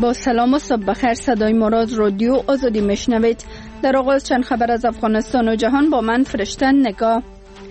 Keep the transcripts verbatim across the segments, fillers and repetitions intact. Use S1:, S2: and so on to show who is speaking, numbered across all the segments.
S1: با سلام و صبح بخیر. صدای ما را از رادیو آزادی میشنوید. در آغاز چند خبر از افغانستان و جهان با من فرشته نگاه.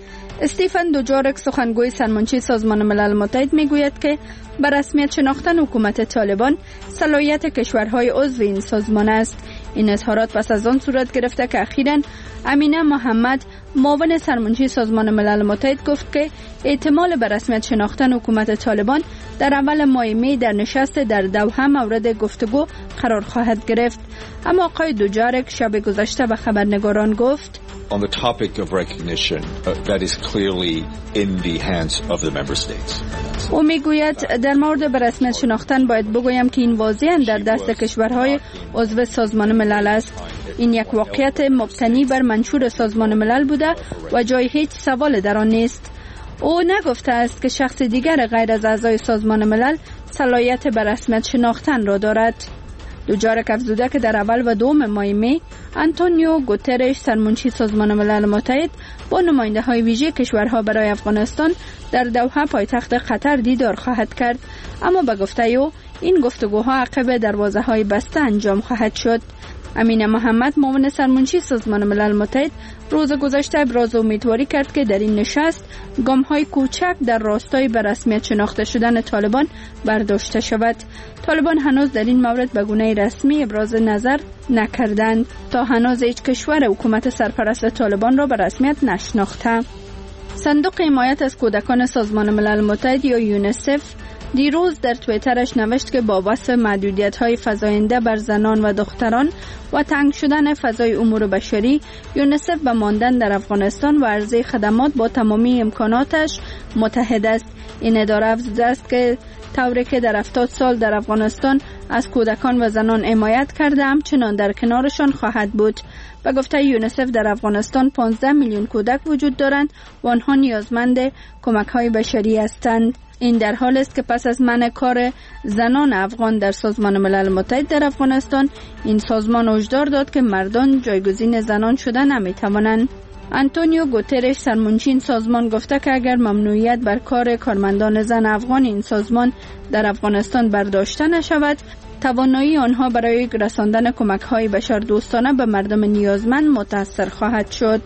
S1: استیفن دوجارک سخنگوی سرمنشی سازمان ملل متحد میگوید که بر رسمیت شناختن حکومت طالبان صلاحیت کشورهای عضو این سازمان است. این اظهارات پس از آن صورت گرفته که اخیراً امینه محمد معاون سرمنشی سازمان ملل متحد گفت که احتمال بر رسمیت شناختن حکومت طالبان در اول ماه می در نشست در دوحه مورد گفتگو قرار خواهد گرفت. اما آقای دوجارک شب گذشته به خبرنگاران گفت
S2: On the topic of recognition, uh, that is clearly in the hands of the member states.
S1: او میگوید در مورد به رسمیت شناختن باید بگویم که این واضحاً در دست کشورهای عضو سازمان ملل است. این یک واقعیت مبتنی بر منشور سازمان ملل بوده و جای هیچ سوال در آن نیست. او نگفته است که شخص دیگر غیر از اعضای سازمان ملل صلاحیت به رسمیت شناختن را دارد. دوجارک افزوده که در اول و دوم ماه می آنتونیو گوترش سرمنشی سازمان ملل متحد با نماینده های ویژه کشورها برای افغانستان در دوحه پایتخت قطر دیدار خواهد کرد، اما به گفته او این گفتگوها عقب دروازه های بسته انجام خواهد شد. امینه محمد معاون سرمنشی سازمان ملل متحد روز گذشته ابراز امیدواری کرد که در این نشست گام های کوچک در راستای به رسمیت شناخته شدن طالبان برداشته شود. طالبان هنوز در این مورد به گونه رسمی ابراز نظر نکردند. تا هنوز هیچ کشور حکومت سرپرست طالبان را به رسمیت نشناخته. صندوق حمایت از کودکان سازمان ملل متحد یا یونیسف دیروز در توییترش نوشت که با وصف محدودیت‌های فزاینده بر زنان و دختران و تنگ شدن فضای امور بشری، یونیسف به ماندن در افغانستان و عرضه خدمات با تمامی امکاناتش متحد است. این اداره افزوده است که طوری که در هفتاد سال در افغانستان از کودکان و زنان حمایت کرده، همچنان در کنارشان خواهد بود. به گفته یونیسف در افغانستان پانزده میلیون کودک وجود دارند و آنها نیازمند کمک‌های بشری هستند. این در حال است که پس از منع کار زنان افغان در سازمان ملل متحد در افغانستان، این سازمان هشدار داد که مردان جایگزین زنان شدن نمی‌توانند. آنتونیو گوترش سرمنشی سازمان گفته که اگر ممنوعیت بر کار کارمندان زن افغان این سازمان در افغانستان برداشته نشود، توانایی آنها برای رساندن کمک‌های بشردوستانه به مردم نیازمند متاثر خواهد شد.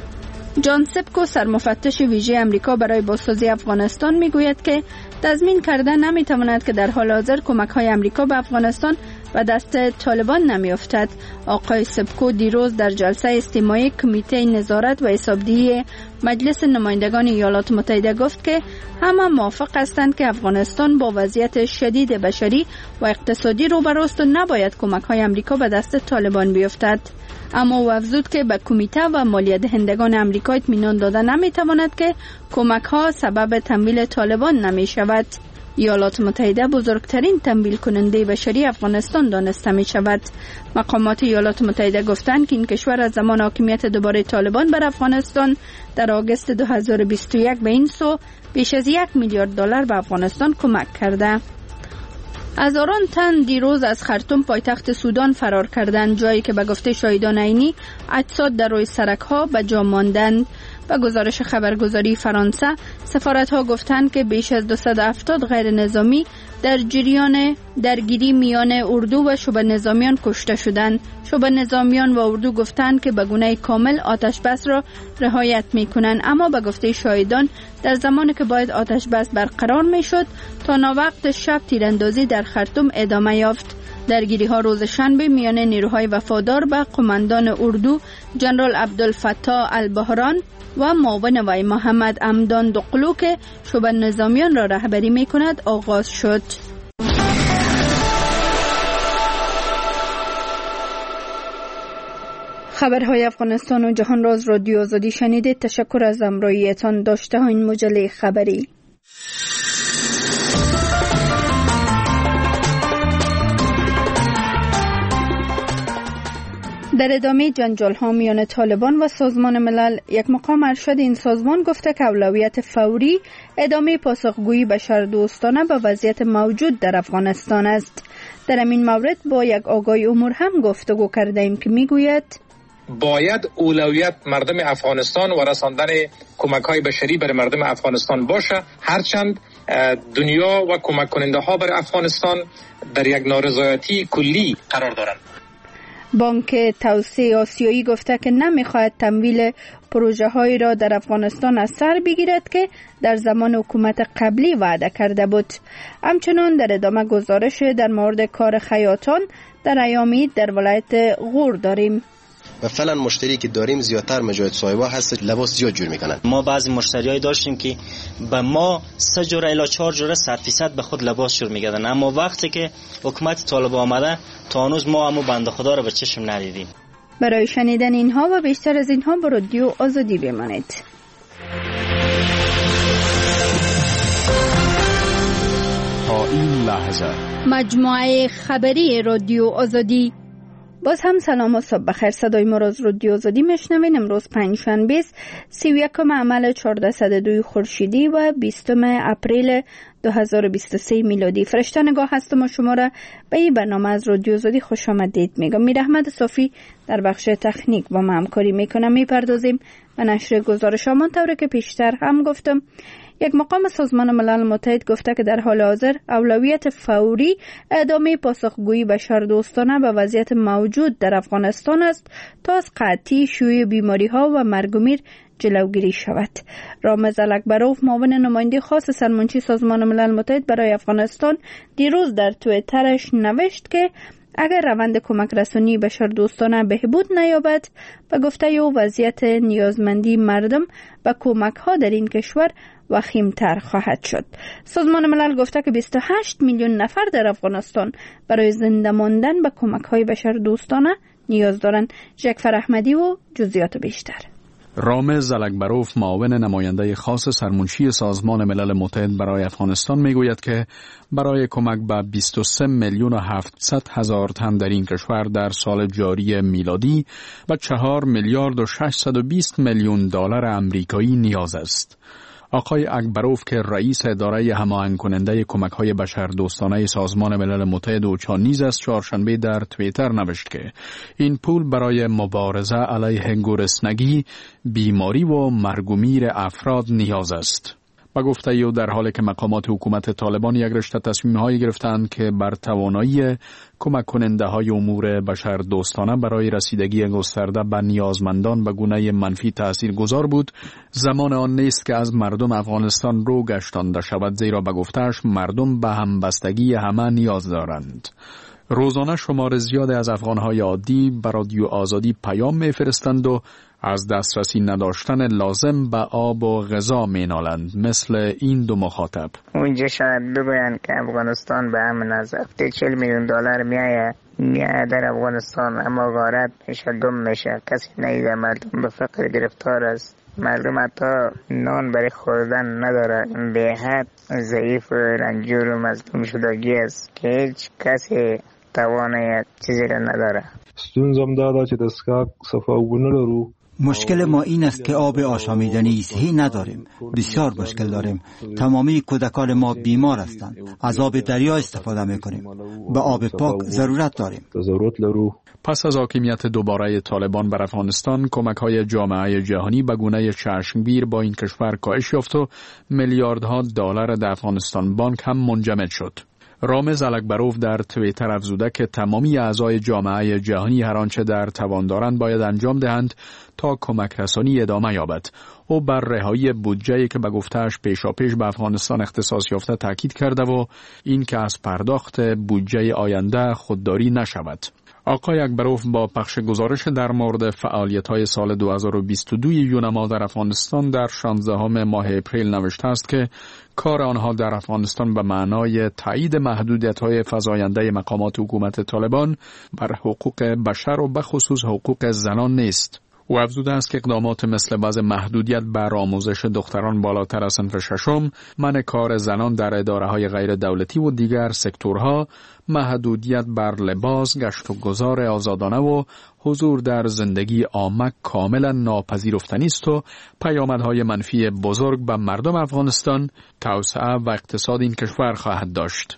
S1: جان سپکو سرمفتش ویژه امریکا برای بازسازی افغانستان میگوید که تضمین کرده نمیتواند که در حال حاضر کمک‌های امریکا به افغانستان و دست طالبان نمیافتد. آقای سپکو دیروز در جلسه اجتماعی کمیته نظارت و حسابدهی مجلس نمایندگان ایالات متحده گفت که همه موافق هستند که افغانستان با وضعیت شدید بشری و اقتصادی روبروست و نباید کمک‌های امریکا به دست طالبان بیفتد. اما او افزود که به کمیته و مالیه دهندگان امریکا اطمینان داده نمیتواند که کمک‌ها سبب تمویل طالبان نمیشود. ایالات متحده بزرگترین تمویل کننده بشری افغانستان دانسته می شود. مقامات ایالات متحده گفتند که این کشور از زمان حاکمیت دوباره طالبان بر افغانستان در آگوست دو هزار و بیست و یک به این سو بیش از یک میلیارد دلار به افغانستان کمک کرده. هزاران تن دیروز از خرطوم پایتخت سودان فرار کردند، جایی که به گفته شاهدان عینی اجساد در روی سرک‌ها به جا ماندند. به گزارش خبرگزاری فرانسه، سفارت‌ها گفتند که بیش از دویست و هفتاد غیر نظامی در جریان درگیری میان اردو و شبه نظامیان کشته شدند. شبه نظامیان و اردو گفتند که به گونه کامل آتش بس را رعایت می‌کنند، اما به گفته شاهدان در زمانی که باید آتش بس برقرار می‌شد تا ناوقت شب تیراندازی در خرطوم ادامه یافت. درگیری ها روز شنبه میان نیروهای وفادار به قماندان اردو جنرال عبدالفتاح البحران و معاون وی محمد امدان دقلو که شبه نظامیان را رهبری می کند آغاز شد. خبرهای افغانستان و جهان را از رادیو آزادی شنیدید. تشکر از همراهیتان. داشته ها این مجله خبری. در ادامه جنجال ها میان طالبان و سازمان ملل، یک مقام ارشد این سازمان گفته که اولویت فوری ادامه پاسخگویی بشردوستانه به وضعیت موجود در افغانستان است. در این مورد با یک آگاه امور هم گفتگو کرده ایم که میگوید
S3: باید اولویت مردم افغانستان و رساندن کمک‌های بشری برای مردم افغانستان باشه، هرچند دنیا و کمک کننده ها برای افغانستان در یک نارضایتی کلی قرار دارند.
S1: بانک توسعه آسیایی گفته که نمیخواهد تمویل پروژه هایی را در افغانستان از سر بگیرد که در زمان حکومت قبلی وعده کرده بود. همچنان در ادامه گزارش در مورد کار خیاطان در ایامی در ولایت غور داریم.
S4: و فعلا مشتری که داریم زیادتر مجاهد صاحبا هست، لباس زیاد جور میکنن.
S5: ما بعضی مشتریای داشتیم که به ما سه جوره الی چهار جوره صد فیصد به خود لباس جور میکردن، اما وقتی که حکومت طالب آمده تا هنوز ما همو بنده خدا رو به چشم ندیدیم.
S1: برای شنیدن اینها و بیشتر از اینها با رادیو آزادی بمانید.
S6: تا این لحظه
S1: مجموعه خبری رادیو آزادی. باز هم سلام و صبح بخیر. صدای ما را از رادیو آزادی میشنوین. امروز پنجشنبه است، سی و یکم عمل چهارصد و دو خورشیدی و بیستم اپریل دو هزار و بیست و سه میلادی. فرشته نگاه هستم و شما را به این برنامه از رادیو آزادی خوش آمدید میگم. میر احمد صافی در بخش تکنیک با ما همکاری میکنم. میپردازیم به نشر گزارش همان طوری که پیشتر هم گفتم. یک مقام سازمان ملل متحد گفته که در حال حاضر اولویت فوری ادامه پاسخگویی بشردوستانه به وضعیت موجود در افغانستان است تا از قحطی، شیوع بیماری‌ها و مرگ و میر جلوگیری شود. رامز الکبروف، معاون نماینده خاص سرمنشی سازمان ملل متحد برای افغانستان، دیروز در توییترش نوشت که اگر روند کمک رسانی بشردوستانه بهبود نیابد، به گفته او وضعیت نیازمندی مردم و کمک ها در این کشور وخیمتر خواهد شد. سازمان ملل گفته که بیست و هشت میلیون نفر در افغانستان برای زنده ماندن به کمک های بشردوستانه نیاز دارند. جعفر احمدی و جزئیات بیشتر.
S6: رامز الکبروف، معاون نماینده خاص سرمنشی سازمان ملل متحد برای افغانستان میگوید که برای کمک به بیست و سه میلیون و هفتصد هزار تن در این کشور در سال جاری میلادی و چهار میلیارد و ششصد و بیست میلیون دلار آمریکایی نیاز است. آقای اکبروف که رئیس اداره هماهنگ کننده کمک‌های بشردوستانه سازمان ملل متحد اوچا نیز است، چهارشنبه در توییتر نوشت که این پول برای مبارزه علیه گرسنگی، بیماری و مرگ و میر افراد نیاز است. و گفته او در حالی که مقامات حکومت طالبان یک رشته تصمیم‌هایی گرفتند که بر توانایی کمک کننده های امور بشر دوستانه برای رسیدگی گسترده به نیازمندان به گونه منفی تأثیر گذار بود، زمان آن نیست که از مردم افغانستان رو گشتانده شود، زیرا به گفته‌اش مردم به همبستگی همه نیاز دارند. روزانه شمار زیاد از افغانهای عادی به رادیو آزادی پیام میفرستند و از دسترسی نداشتن لازم به آب و غذا مینالند، مثل این دو مخاطب.
S7: اونجا شاید بگویند که افغانستان به همین از هفته چهل میلیون دلار میایه میایه در افغانستان، اما غارت میشه، گم میشه، کسی نیده، مردم به فقر گرفتار است، مردم حتی نان برای خوردن نداره، به حد ضعیف و رنجور و مظلوم شدگی است که هیچ کسی توانه چیزی را نداره.
S8: ستونزم داده چې دستگاه صفاونه لرو.
S9: مشکل ما این است که آب آشامیدنی صحیح نداریم. بسیار مشکل داریم. تمامی کودکان ما بیمار هستند. از آب دریا استفاده میکنیم. به آب پاک ضرورت داریم.
S6: پس از حاکمیت دوباره طالبان بر افغانستان، کمک‌های جامعه جهانی به گونه چشمگیر با این کشور کاهش یافت و میلیاردها دلار در افغانستان بانک هم منجمد شد. رامز الکبروف در توییتر افزوده که تمامی اعضای جامعه جهانی هر آنچه در توان دارند باید انجام دهند تا کمک رسانی ادامه یابد. او بر رهایی بودجه‌ای که به گفته‌اش پیشاپیش به افغانستان اختصاص یافته تاکید کرده و این که از پرداخت بودجه آینده خودداری نشود. آقای اکبروف با پخش گزارش در مورد فعالیت‌های سال دو هزار و بیست و دو یونما در افغانستان در شانزدهم ماه اپریل نوشته است که کار آنها در افغانستان به معنای تایید محدودیت‌های فزاینده مقامات حکومت طالبان بر حقوق بشر و به خصوص حقوق زنان نیست. او افزوده است که اقدامات مثل وضع محدودیت بر آموزش دختران بالاتر از صنف ششم، منع کار زنان در اداره‌های غیر دولتی و دیگر سکتورها، محدودیت بر لباس، گشت و گذار آزادانه و حضور در زندگی عامه کاملا ناپذیرفتنی است و پیامدهای منفی بزرگ به مردم افغانستان، توسعه و اقتصاد این کشور خواهد داشت.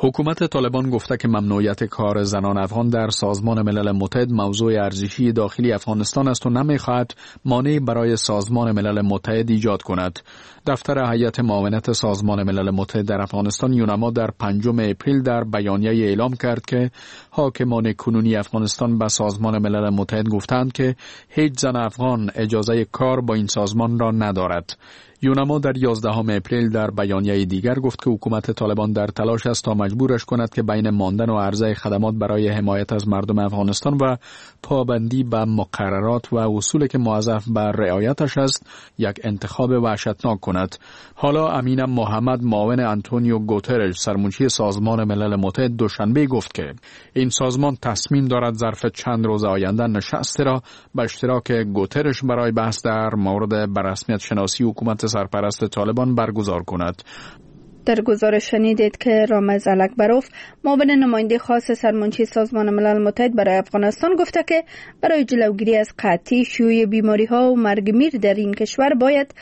S6: حکومت طالبان گفته که ممنوعیت کار زنان افغان در سازمان ملل متحد موضوع ارزشی داخلی افغانستان است و نمی‌خواهد مانعی برای سازمان ملل متحد ایجاد کند. دفتر هیئت معاونت سازمان ملل متحد در افغانستان یونما در پنجم اپریل در بیانیه اعلام کرد که حاکمان کنونی افغانستان به سازمان ملل متحد گفتند که هیچ زن افغان اجازه کار با این سازمان را ندارد. یونما در یازدهم اپریل در بیانیه دیگر گفت که حکومت طالبان در تلاش است تا مجبورش کند که بین ماندن و عرضه خدمات برای حمایت از مردم افغانستان و پابندی به مقررات و اصولی که موظف به رعایتش است یک انتخاب وحشتناک کند. حالا امین محمد معاون آنتونیو گوترش سرمنشی سازمان ملل متحد دوشنبه گفت که این سازمان تصمیم دارد ظرف چند روز آینده نشستی را به اشتراک گوترش برای بحث در مورد بررسمیت شناسی حکومت سرپرست طالبان برگزار کند.
S1: در گزارش شنیدید که رامز الکبروف معاون نماینده خاص سرمنشی سازمان ملل متحد برای افغانستان گفته که برای جلوگیری از قحطی، شیوع بیماری‌ها و مرگ میر در این کشور باید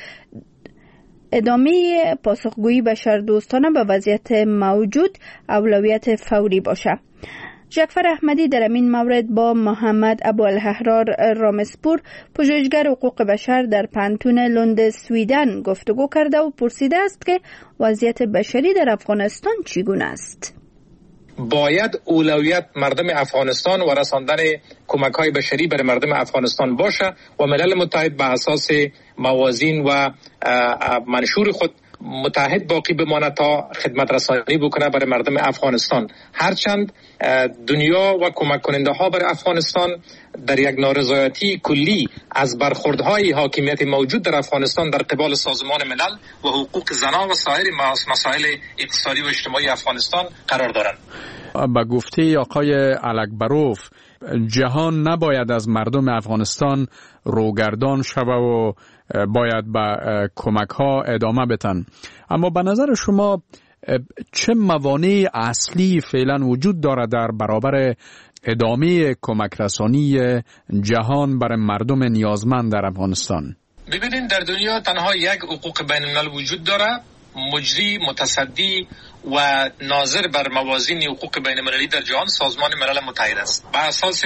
S1: ادامه پاسخگویی بشردوستانه به وضعیت موجود اولویت فوری باشد. جعفر احمدی در این مورد با محمد ابوالاحرار رامسپور پژوهشگر حقوق بشر در پانتون لند سویدن گفتگو کرده و پرسیده است که وضعیت بشری در افغانستان چگونه است.
S3: باید اولویت مردم افغانستان و رساندن کمک‌های بشری برای مردم افغانستان باشه و ملل متحد به اساس موازین و منشور خود متحد باقی بماند تا خدمت رسانی بکنه برای مردم افغانستان. هرچند دنیا و کمک کننده ها برای افغانستان در یک نارضایتی کلی از برخوردهای حاکمیت موجود در افغانستان در قبال سازمان ملل و حقوق زنان و سایر مسائل اقتصادی و اجتماعی افغانستان قرار دارند.
S6: با گفته آقای الکبروف جهان نباید از مردم افغانستان روگردان شود و باید به کمک ها ادامه بدن. اما به نظر شما چه موانع اصلی فعلا وجود دارد در برابر ادامه کمک رسانی جهان برای مردم نیازمند در افغانستان؟
S3: ببینید در دنیا تنها یک حقوق بین الملل وجود دارد، مجری، متصدی و ناظر بر موازین حقوق بین المللی در جهان سازمان ملل متحد است. بر اساس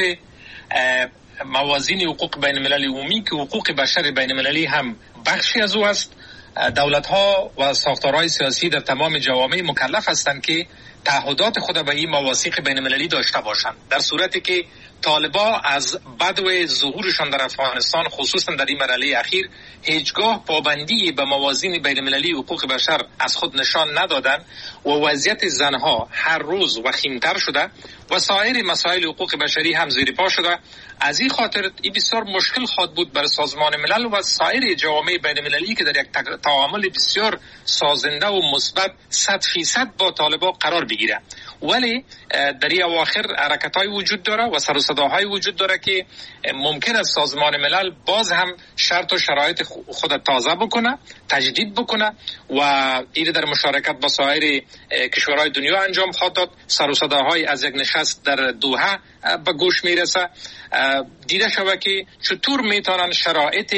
S3: موازین حقوق بین المللی عمومی که حقوق بشر بین المللی هم بخشی از او است، دولت‌ها و ساختارهای سیاسی در تمام جوامع مکلف هستند که تعهدات خود به این مواثیق بین المللی داشته باشند. در صورتی که طالبان از بدو ظهورشان در افغانستان خصوصا در این مرحله اخیر هیچگاه پابندی به موازین بین المللی حقوق بشر از خود نشان ندادند و وضعیت زنها هر روز وخیمتر شده و سایر مسائل حقوق بشری هم زیر پا شده. از این خاطر این بسیار مشکل خواهد بود برای سازمان ملل و سایر جوامع بین المللی که در یک تعامل بسیار سازنده و مثبت صد فیصد با طالبان قرار بگیره. ولی در این اواخر حرکت‌های وجود داره و سر و صداهای وجود داره که ممکن است سازمان ملل باز هم شرط و شرایط خود تازه بکنه، تجدید بکنه و این در مشارکت با سایر کشورهای دنیا انجام خواهد داد. سر و صداهای از یک نشست در دوحه به گوش میرسه. دیده شود که چطور میتونن شرایط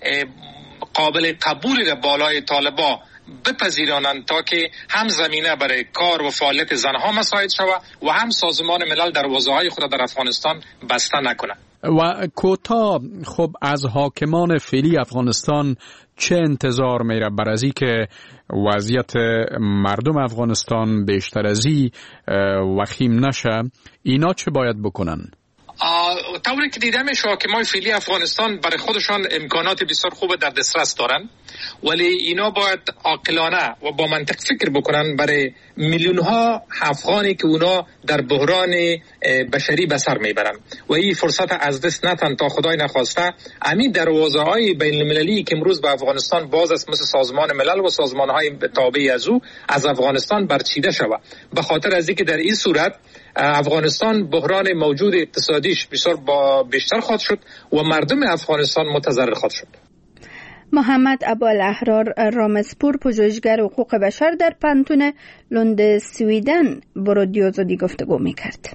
S3: قابل قبولی را بالای طالبان بپذیرانند تا که هم زمینه برای کار و فعالیت زنها مساعد شود و هم سازمان ملل دروازه‌های خود در افغانستان بسته نکنه.
S6: و کوتاه خب از حاکمان فعلی افغانستان چه انتظار میره بر از این که وضعیت مردم افغانستان بیشتر از این وخیم نشه؟ اینا چه باید بکنن؟
S3: طوری که دیده میشه حاکمان فعلی افغانستان برای خودشان امکانات بسیار خوب در دسترس دارن، ولی اینا باید عاقلانه و با منطق فکر بکنن برای میلیون ها افغانی که اونا در بحران بشری به سر میبرن و این فرصت از دست نتن تا خدای نخواسته همین دروازه های بین المللی که امروز به افغانستان باز است مثل سازمان ملل و سازمان های تابع از او از افغانستان برچیده شود. به خاطر از اینکه در این صورت افغانستان بحران موجود اقتصادیش بسیار با بیشتر خواهد شد و مردم افغانستان متضرر خواهد شد.
S1: محمد ابوالاحرار رامسپور پژوهشگر حقوق بشر در پانتون لند سویدن با رادیو آزادی گفتگو می‌کرد.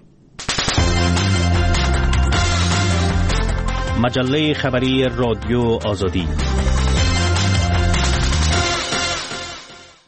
S10: مجله خبری رادیو آزادی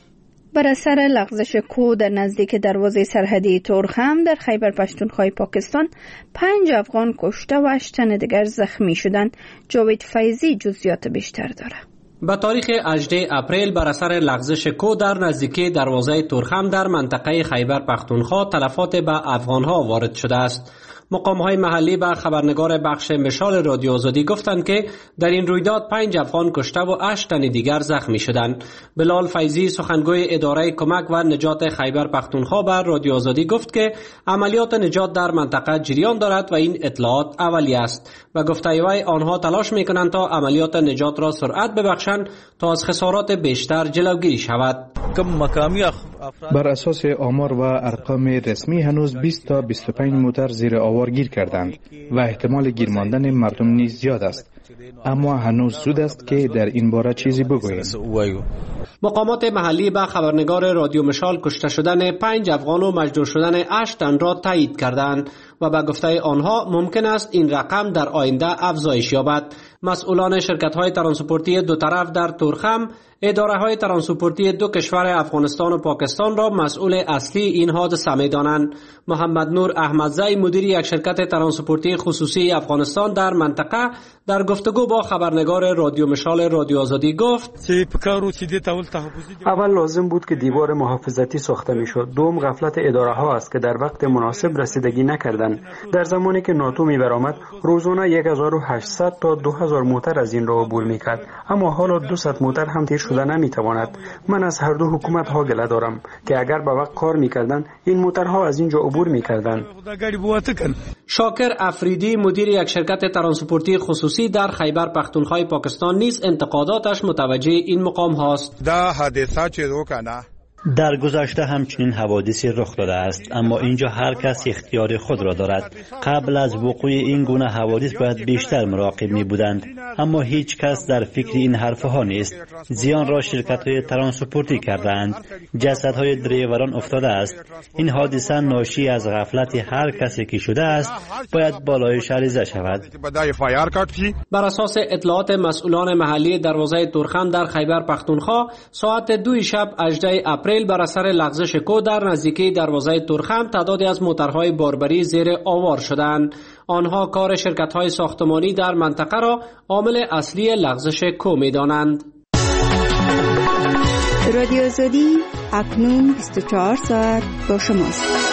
S1: بر اثر لغزش کوه در نزدیک دروازه سرحدی تورخم در خیبر پختونخوا پاکستان پنج افغان کشته و هشت تن دیگر زخمی شدند. جاوید فیضی جزئیات بیشتر دارد.
S10: به تاریخ هجدهم اپریل بر اثر لغزش کوه در نزدیکی دروازه تورخم در منطقه خیبر پختونخوا تلفات به افغانها وارد شده است. مقام‌های محلی به خبرنگار بخش مشال رادیو آزادی گفتند که در این رویداد پنج افغان کشته و هشت تن دیگر زخمی شدند. بلال فیضی سخنگوی اداره کمک و نجات خیبر پختونخوا به رادیو آزادی گفت که عملیات نجات در منطقه جریان دارد و این اطلاعات اولیه است و گفته وی آنها تلاش می‌کنند تا عملیات نجات را سرعت ببخشند تا از خسارات بیشتر جلوگیری شود.
S11: بر اساس آمار و ارقام رسمی هنوز بیست تا بیست و پنج موتر زیر آوار گیر کردند و احتمال گیر ماندن مردم نیز زیاد است، اما هنوز زود است که در این باره چیزی بگوییم.
S10: مقامات محلی به خبرنگار رادیو مشال کشته شدن پنج افغان و مجروح شدن هشت تن را تایید کردند و به گفته آنها ممکن است این رقم در آینده افزایش یابد. مسئولان شرکت‌های ترانسپورتی دو طرف در تورخم اداره‌های ترانسپورتی دو کشور افغانستان و پاکستان را مسئول اصلی این حادثه می‌دانند. محمد نور احمدزی مدیر یک شرکت ترانسپورتی خصوصی افغانستان در منطقه در گفتگو با خبرنگار رادیو مشال رادیو آزادی گفت:
S12: اول لازم بود که دیوار محافظتی ساخته می‌شد. دوم غفلت اداره‌ها است که در وقت مناسب رسیدگی نکردند. در زمانی که ناتو می‌برآمد روزانه هزار و هشتصد تا دو هزار موتر از این را عبور می‌کرد، اما حالا دویست موتر هم تیر شده نمی‌تواند. من از هر دو حکومت ها گله دارم که اگر به وقت کار می‌کردند این موترها از اینجا عبور می‌کردند.
S10: شاکر افریدی مدیر یک شرکت ترانسپورتی خصوصی در خیبر پختونخوا پاکستان نیز انتقاداتش متوجه این مقام هاست.
S13: در گذشته همچنین حوادثی رخ داده است، اما اینجا هر کس اختیار خود را دارد. قبل از وقوع این گونه حوادث باید بیشتر مراقب می بودند، اما هیچ کس در فکر این حرفها نیست. زیان را شرکت‌های ترانسپورتی کردند، جسدهای دریوران افتاده است. این حادثه ناشی از غفلت هر کسی که شده است، باید بالایش عریضه شود.
S10: بر اساس اطلاعات مسئولان محلی دروازه تورخم در خیبر پختونخوا ساعت دو شب هجدهم اپریل بر اثر لغزش کوه در نزدیکی دروازه تورخم تعدادی از موترهای باربری زیر آوار شدند. آنها کار شرکت‌های ساختمانی در منطقه را عامل اصلی لغزش کوه می‌دانند.
S1: رادیو آزادی اکنون بیست و چهار ساعت با شماست.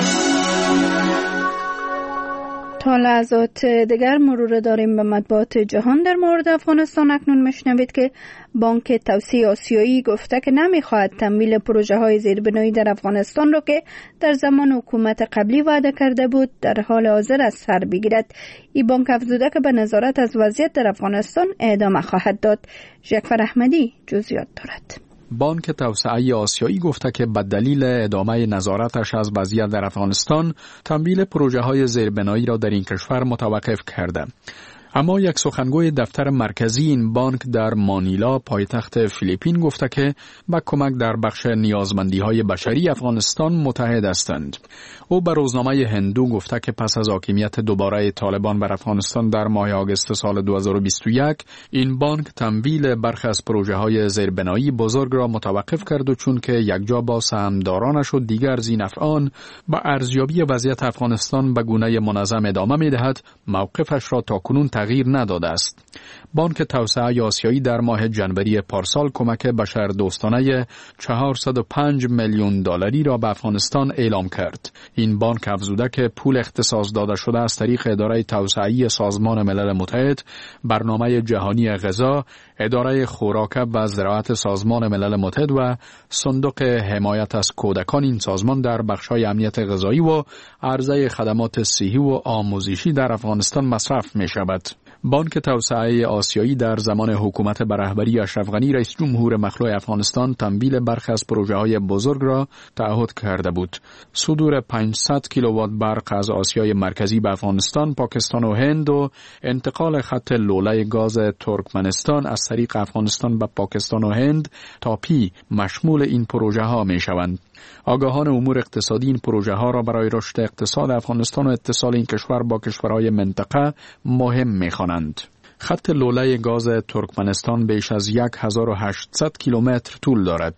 S1: تا لحظات دیگر مرور داریم به مطبوعات جهان در مورد افغانستان. اکنون میشنوید که بانک توسعه آسیایی گفته که نمیخواهد تمویل پروژه های زیربنایی در افغانستان را که در زمان حکومت قبلی وعده کرده بود در حال حاضر از سر بگیرد. این بانک افزوده که به نظارت از وضعیت در افغانستان ادامه خواهد داد. جعفر احمدی جزئیات دارد.
S6: بانک توسعه آسیایی گفته که به دلیل ادامه نظارتش از وضعیت در افغانستان تمویل پروژه های زیربنایی را در این کشور متوقف کرده. اما یک سخنگوی دفتر مرکزی این بانک در مانیلا پایتخت فیلیپین گفته که با کمک در بخش نیازمندی‌های بشری افغانستان متحد هستند. او به روزنامه هندو گفته که پس از حاکمیت دوباره طالبان بر افغانستان در ماه آگوست سال دو هزار و بیست و یک این بانک تمویل برخی از پروژه‌های زیربنایی بزرگ را متوقف کرد و چون که یکجا با سهامدارانش و دیگر ذی‌نفعان به ارزیابی وضعیت افغانستان به گونه منظم ادامه می‌دهد، موقفش را تاکنون تغییر نداده است. بانک توسعه آسیایی در ماه جنوری پارسال کمک بشردوستانه چهارصد و پنج میلیون دلاری را به افغانستان اعلام کرد. این بانک افزوده که پول اختصاص داده شده از طریق اداره توسعه‌ای سازمان ملل متحد، برنامه جهانی غذا، اداره خوراک و زراعت سازمان ملل متحد و صندوق حمایت از کودکان این سازمان در بخش‌های امنیت غذایی و عرضه خدمات صحی و آموزشی در افغانستان مصرف می‌شود. بانک توسعه آسیایی در زمان حکومت به رهبری اشرف غنی رئیس جمهور مخلوع افغانستان تمویل برخی از پروژه‌های بزرگ را تعهد کرده بود. صدور پانصد کیلووات برق از آسیای مرکزی به افغانستان، پاکستان و هند و انتقال خط لوله گاز ترکمنستان از طریق افغانستان به پاکستان و هند تا پی مشمول این پروژه‌ها می‌شوند. آگاهان امور اقتصادی این پروژه ها را برای رشد اقتصاد افغانستان و اتصال این کشور با کشورهای منطقه مهم می‌خوانند. خط لوله گاز ترکمنستان بیش از هزار و هشتصد کیلومتر طول دارد.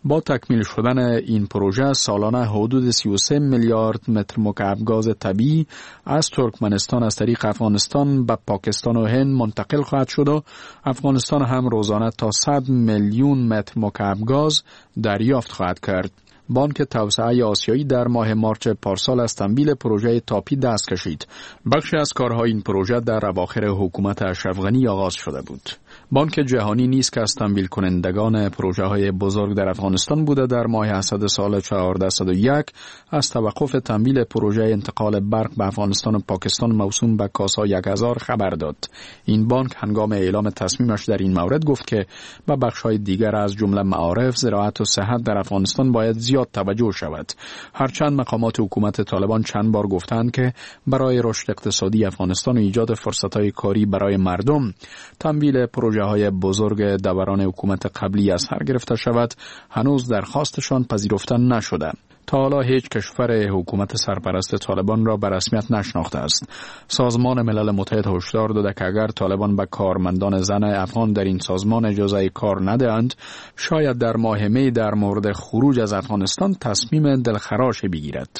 S6: با تکمیل شدن این پروژه سالانه حدود سی و سه میلیارد متر مکعب گاز طبیعی از ترکمنستان از طریق افغانستان به پاکستان و هند منتقل خواهد شد و افغانستان هم روزانه تا صد میلیون متر مکعب گاز دریافت خواهد کرد. بانک توسعه آسیایی در ماه مارچ پارسال از تمویل پروژه تاپی دست کشید. بخشی از کارهای این پروژه در اواخر حکومت اشرف غنی آغاز شده بود. بانک جهانی نیز که از تمویل کنندگان پروژه های بزرگ در افغانستان بوده در ماه اسد سال چهاردهصد و یک از توقف تمویل پروژه انتقال برق به افغانستان و پاکستان موسوم به کاسا یک هزار خبر داد. این بانک هنگام اعلام تصمیمش در این مورد گفت که به بخش‌های دیگر از جمله معارف، زراعت و صحت در افغانستان باید زیاد توجه شود. هرچند مقامات حکومت طالبان چند بار گفتند که برای رشد اقتصادی افغانستان و ایجاد فرصت‌های کاری برای مردم تمویل پروژه های بزرگ دوران حکومت قبلی از سر گرفته شود، هنوز درخواستشان پذیرفته نشده. تا حالا هیچ کشور حکومت سرپرست طالبان را به رسمیت نشناخته است. سازمان ملل متحد هشدار داده که اگر طالبان به کارمندان زن افغان در این سازمان اجازه کار ندهند، شاید در ماه می در مورد خروج از افغانستان تصمیم دلخراش بگیرد.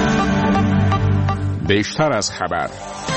S6: بیشتر از خبر.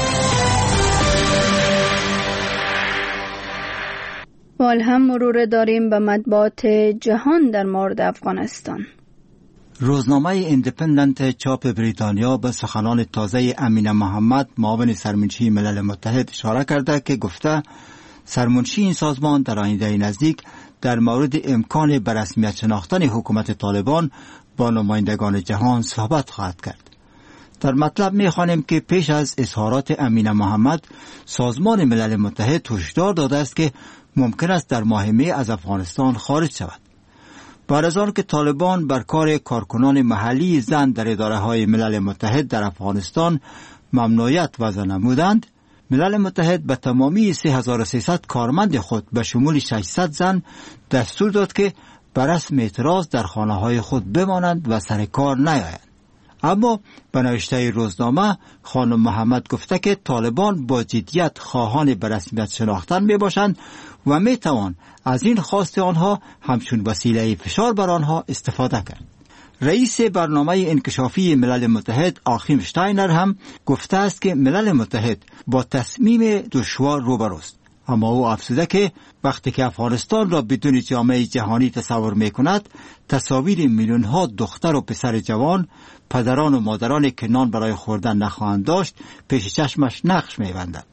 S1: وال هم مرور داریم به مطبوعات جهان در مورد افغانستان.
S9: روزنامه ایندیپندنت چاپ بریتانیا به سخنان تازه امین محمد معاون سرمنشی ملل متحد اشاره کرده که گفته سرمنشی این سازمان در آینده نزدیک در مورد امکان به رسمیت شناختن حکومت طالبان با نمایندگان جهان صحبت خواهد کرد. در مطلب می‌خوانیم که پیش از اظهارات امین محمد سازمان ملل متحد هشدار داده است که ممکن است در ماه می از افغانستان خارج شود. بعد از آن که طالبان بر کار کارکنان محلی زن در اداره‌های ملل متحد در افغانستان ممنوعیت وضع نمودند، ملل متحد به تمامی سه هزار و سیصد کارمند خود به شمول ششصد زن دستور داد که بر رسم اعتراض در خانه‌های خود بمانند و سر کار نیایند. اما به نوشته روزنامه خانم محمد گفته که طالبان با جدیت خواهان به رسمیت شناختن می باشند و می توان از این خواست آنها همچون وسیله فشار بر آنها استفاده کرد. رئیس برنامه انکشافی ملل متحد آخیم شتاینر هم گفته است که ملل متحد با تصمیم دشوار روبروست، اما او افزوده که وقتی که افغانستان را بدون جامعه جهانی تصور می کند، تصاویر میلیون ها دختر و پسر جوان، پدران و مادرانی که نان برای خوردن نخواهند داشت، پیش چشمش نقش می بندد.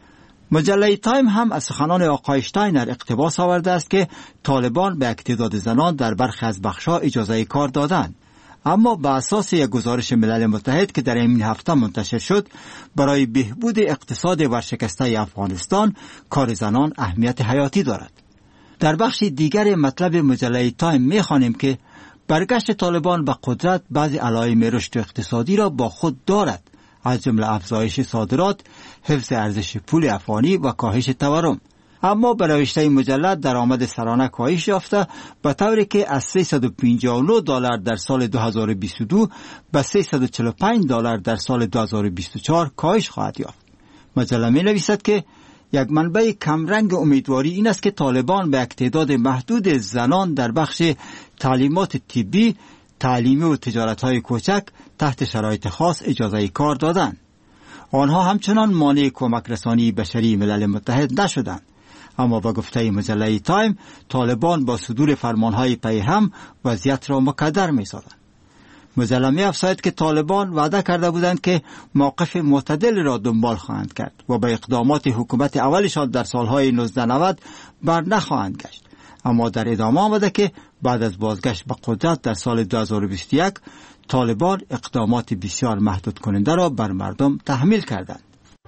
S9: مجله تایم هم از سخنان آقای شتاینر اقتباس آورده است که طالبان به یک تعداد زنان در برخی از بخش‌ها اجازه کار دادند، اما به اساس یک گزارش ملل متحد که در این هفته منتشر شد، برای بهبود اقتصاد ورشکسته افغانستان کار زنان اهمیت حیاتی دارد. در بخش دیگر مطلب مجله تایم می‌خوانیم که برگشت طالبان به قدرت بعضی علائم رشد اقتصادی را با خود دارد، از جمله افزایش صادرات، حفظ ارزش پول افغانی و کاهش تورم. اما به نوشته مجله درآمد سرانه کاهش یافته به طوری که از سیصد و پنجاه و نه دلار در سال دو هزار و بیست و دو به سیصد و چهل و پنج دلار در سال دو هزار و بیست و چهار کاهش خواهد یافت. مجله می نویسد که یک منبع کمرنگ امیدواری این است که طالبان به یک تعداد محدود زنان در بخش تعلیمات طبی، تعلیمی و تجارت‌های کوچک تحت شرایط خاص اجازه کار دادند. آنها همچنان مانع کمک رسانی بشری ملل متحد نشدند. اما با گفته مجله تایم، طالبان با صدور فرمانهای پی هم وضعیت را مکدر می سازند. مجله می افزاید که طالبان وعده کرده بودند که موقف معتدل را دنبال خواهند کرد و به اقدامات حکومت اولشان در سالهای نوزده نود بر نخواهند گشت. اما در ادامه آمده که بعد از بازگشت به قدرت در سال دو هزار و بیست و یک طالبان اقدامات بسیار محدود کننده را بر مردم تحمیل کردند.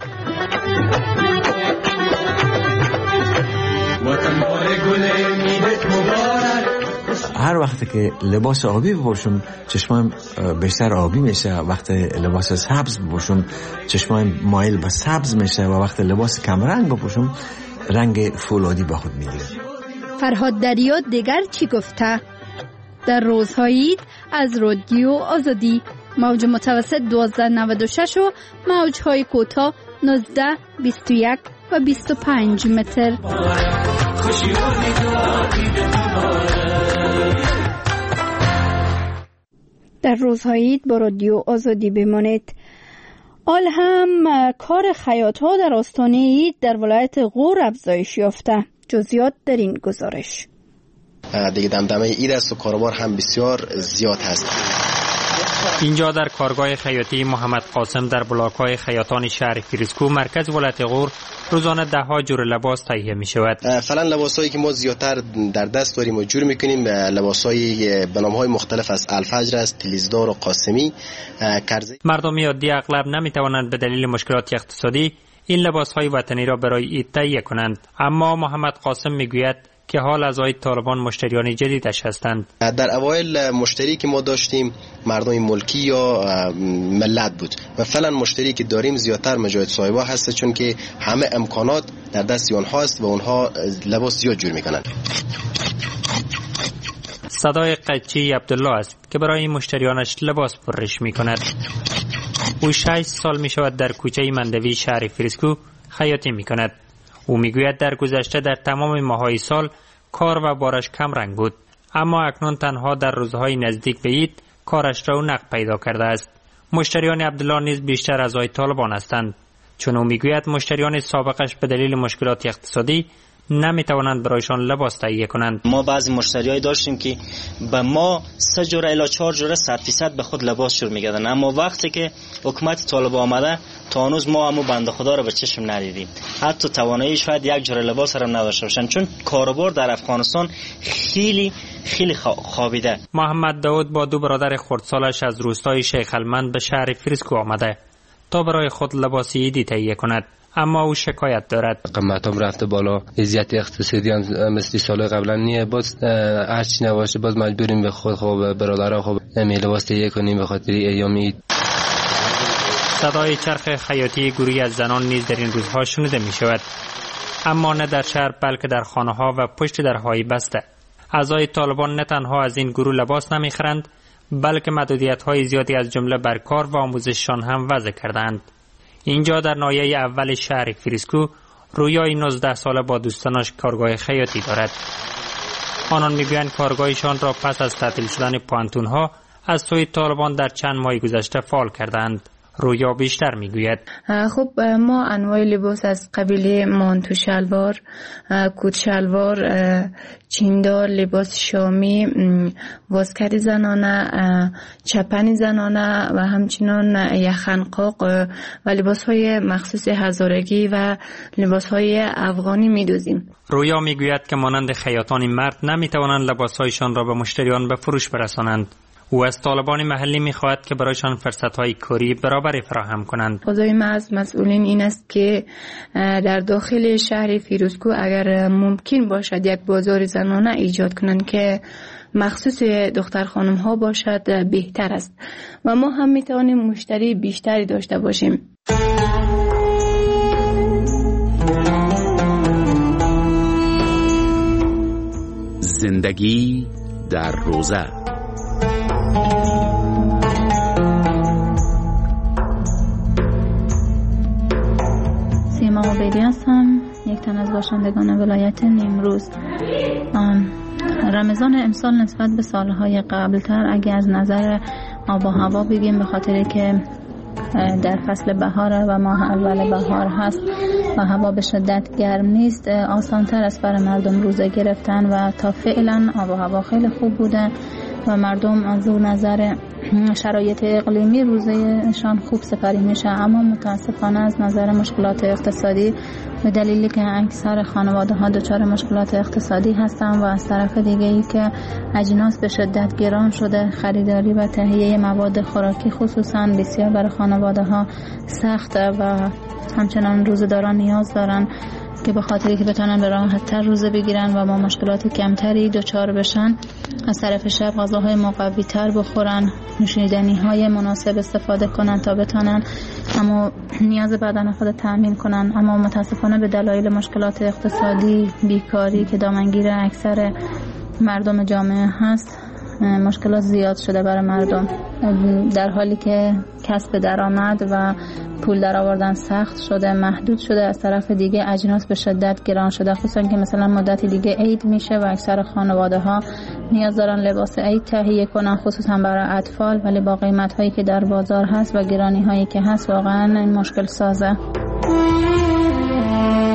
S14: هر وقت که لباس آبی بپوشم چشمم بیشتر آبی میشه، وقت لباس سبز بپوشم چشمم مایل به سبز میشه و وقت لباس کمرنگ بپوشم رنگ فولادی به خود میگیره.
S1: فرهاد دریا دیگر چی گفته؟ در روزهای عید از رادیو آزادی موج متوسط دوازده نود و شش و موجهای کوتاه نوزده، بیست و یک و بیست و پنج متر. در روزهای عید با رادیو آزادی بمانید. حال هم کار خیاط‌ها در آستانه عید در ولایت غور افزایش یافته. جزئیات در این گزارش.
S4: دیگه دمدمه عید است و کاروبار هم بسیار زیاد هست.
S15: اینجا در کارگاه خیاطی محمد قاسم در بلاک‌های خیاطان شهر فیروزکوه مرکز ولایت غور روزانه ده ها جور لباس تهیه می شود.
S4: فعلا لباسایی که ما زیادتر در دست داریم و جور میکنیم لباسایی به نام‌های مختلف از الفجر است، تلیزدار و قاسمی. کرزی
S15: مردم عادی اغلب نمیتوانند به دلیل مشکلات اقتصادی این لباس‌های وطنی را برای عید تهیه کنند، اما محمد قاسم میگوید که حال از عید طالبان مشتریان جدیدش هستند.
S4: در اوایل مشتری که ما داشتیم مردم ملکی یا ملت بود و فعلا مشتری که داریم زیادتر مجاهد صاحبا هست، چون که همه امکانات در دست اونها است و اونها لباس زیاد جور میکنند.
S15: صدای قچی عبدالله است که برای مشتریانش لباس پرش میکند. او شش سال میشود در کوچه مندوی شهر فیروزکوه خیاطی میکند. او میگوید در گذشته در تمام ماهای سال کار و بارش کم رنگ بود، اما اکنون تنها در روزهای نزدیک به عید کارش رونق پیدا کرده است. مشتریان عبدالله نیز بیشتر از آی طالبان هستند، چون او میگوید مشتریان سابقش به دلیل مشکلات اقتصادی نمیتوانند برایشان لباس تهیه کنند.
S5: ما بعضی مشتریای داشتیم که به ما سه جوره الی چهار جوره صد فیصد به خود لباس شروع می‌کردن، اما وقتی که حکومت طالب آمده تا هنوز ما همو بنده خدا رو به چشم ندیدیم. حتی توانایی شاید یک جوره لباس هم نداشته باشن، چون کاروبار در افغانستان خیلی خیلی خوابیده.
S15: محمد داود با دو برادر خردسالش از روستای شیخ المند به شهر فیروزکوه آمده تا برای خود لباس عیدی تهیه کند، اما او شکایت دارد.
S16: قیمتام رفته بالا، وضعیت اقتصادی هم مثل سال قبلا نیه، باز هر چی نباشه باز مجبوریم به خود خب برادرها خب نمی لباس تهیه کنیم به خاطر ایام عید.
S15: صدای چرخ خیاطی گروهی از زنان نیز در این روزها شنیده می شود، اما نه در شهر بلکه در خانه ها و پشت درهای بسته. اعضای طالبان نه تنها از این گروه لباس نمی خرند، بلکه محدودیت های زیادی از جمله بر کار و آموزششان هم وضع کردند. اینجا در ناحیه اول شهر فیروزکوه رویای نوزده ساله با دوستانش کارگاه خیاطی دارد. آنان میگویند کارگاهشان را پس از تعطیل شدن پانتونها از سوی طالبان در چند ماه گذشته فعال کردند. رویا بیشتر میگوید.
S17: خب ما انواع لباس از قبیل مانتو شلوار، کت شلوار، چیندار، لباس شامی، واسکری زنانه، چپنی زنانه و همچنان یخنقاق و لباس های مخصوص هزارگی و لباس های افغانی میدوزیم.
S15: رویا میگوید که مانند خیاطان مرد نمیتوانند لباس هایشان را به مشتریان به فروش برسانند. او از طالبان محلی می‌خواهد که برایشان فرصت‌های کاری برابری فراهم کنند.
S17: خواهش ما از مسئولین این است که در داخل شهر فیروزکوه اگر ممکن باشد یک بازار زنانه ایجاد کنند که مخصوص دختر خانم ها باشد بهتر است و ما هم می‌توانیم مشتری بیشتری داشته باشیم.
S18: زندگی در روزه.
S19: سیما عبیدی هستم، یک تن از باشندگان ولایت نیمروز. رمضان امسال نسبت به سالهای قبلتر اگه از نظر آب و هوا بگیم، به خاطر که در فصل بهار و ماه اول بهار هست و هوا به شدت گرم نیست، آسان‌تر است برای مردم روزه گرفتن و تا فعلا آب و هوا خیلی خوب بوده و مردم از اون نظر شرایط اقلیمی روزهشان خوب سپری میشه. اما متاسفانه از نظر مشکلات اقتصادی به دلیلی که اکثر خانواده ها دچار مشکلات اقتصادی هستند و از طرف دیگه ای که اجناس به شدت گران شده، خریداری و تهیه مواد خوراکی خصوصا بسیار برای خانواده ها سخته و همچنان روزداران نیاز دارن که به خاطری که بتونن به راحت تر روزه بگیرن و با مشکلات کمتری دچار بشن، از طرف شب غذاهای مقوی تر بخورن، نوشیدنی های مناسب استفاده کنن تا بتونن اما نیاز بدن خود تامین کنن. اما متاسفانه به دلایل مشکلات اقتصادی، بیکاری که دامنگیر اکثر مردم جامعه هست، مشکلات زیاد شده برای مردم، در حالی که کسب درآمد و پول در آوردن سخت شده، محدود شده. از طرف دیگه اجناس به شدت گران شده، خصوصا که مثلا مدت دیگه عید میشه و اکثر خانواده ها نیاز دارن لباس عید تهیه کنن، خصوصا برای اطفال، ولی با قیمت هایی که در بازار هست و گرانی هایی که هست واقعا این مشکل سازه.